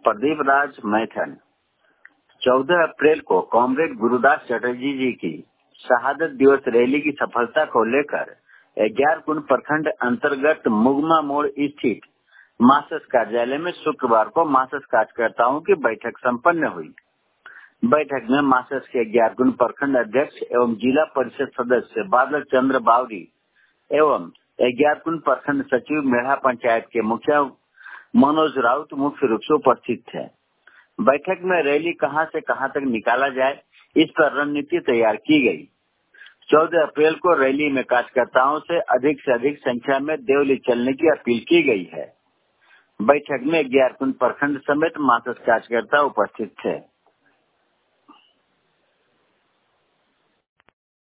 प्रदीप राज मैथन। 14 अप्रैल को कॉमरेड गुरुदास चटर्जी जी की शहादत दिवस रैली की सफलता को लेकर 11 कुंड प्रखंड अंतर्गत मुगमा मोड़ स्थित मासस कार्यालय में शुक्रवार को मासस कार्यकर्ताओं की बैठक संपन्न हुई। बैठक में मासस के 11 कुंड प्रखंड अध्यक्ष एवं जिला परिषद सदस्य बादल चंद्र बावरी एवं 11 कुंड प्रखंड सचिव मेढ़ा पंचायत के मुखिया मनोज राउत मुख्य रूप से उपस्थित थे। बैठक में रैली कहां से कहां तक निकाला जाए, इस पर रणनीति तैयार की गई। 14 अप्रैल को रैली में कार्यकर्ताओं से अधिक संख्या में देवली चलने की अपील की गई है। बैठक में 11 कुंड प्रखंड समेत मासस कार्यकर्ता उपस्थित थे।